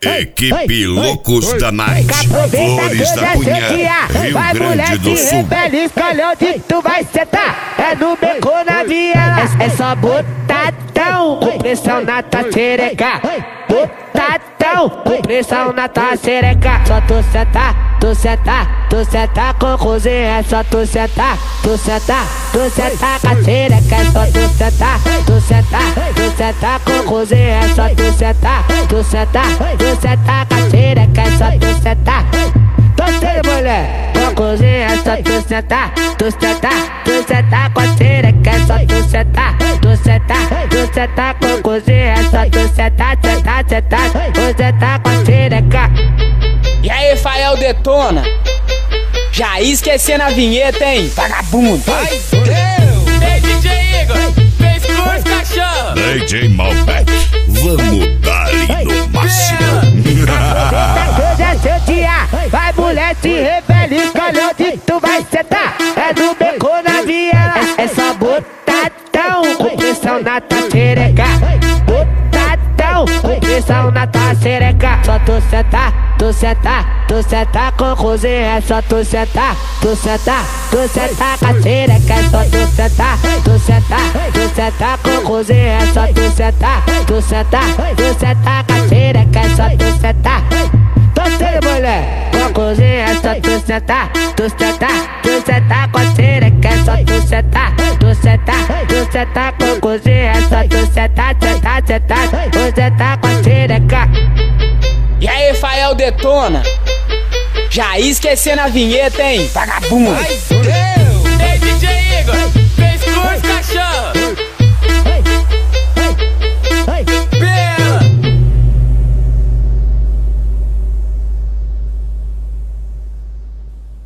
Equipe Loucos da Night, Flores da Cunha, Rio Grande do Sul. Feliz, olha onde tu vai sentar. É no beco na viela. É só botadão, com pressão na tua xereca. Botadão, com pressão na tua xereca. Só tu sentar, tu sentar, tu sentar com cozinha. É só tu sentar, tu sentar, tu sentar com a xereca. É só tu sentar, tu sentar, tu sentar com cozinha. É só tu sentar, tu sentar, tu sentar com a xereca. É só tu sentar. Gostei, mulher, com cozinha. É só tu sentar, tu sentar, tu sentar com a xereca. É só tu sentar, tu sentar, tu sentar com cozinha. É só tu sentar, sentar, sentar, tu sentar com a xereca. E aí, Fael detona? Já ia esquecendo a vinheta, hein, vagabundo? Ai, Deus! Ei, DJ Igor, fez curso, cachorro! DJ Malbec, vamos dar ali no máximo. Hoje é seu dia, vai mulher se rebelde, escolhe onde tu vai sentar. É no beco na viela, é só botadão, com pressão na tua xereca. Botadão, com pressão na tua xereca. Só tu sentar, tu sentar, tu sentar com cozinha. É só tu sentar, tu sentar, tu sentar com a xereca. É só tu sentar, tu sentar, tu sentar com cozinha. É só tu sentar, tu sentar, tu sentar com a xereca. É só tu sentar. Gostei, mulher, com cozinha. É só tu sentar, tu sentar, tu sentar com a xereca. É só tu sentar, tu sentar, tu sentar com cozinha. É só tu sentar, sentar, sentar, tu sentar com a xereca. E aí, Fael detona? Já ia esquecendo a vinheta, hein, vagabundo? Ai, Deus! Ei, DJ Igor, fez curso, cachorro!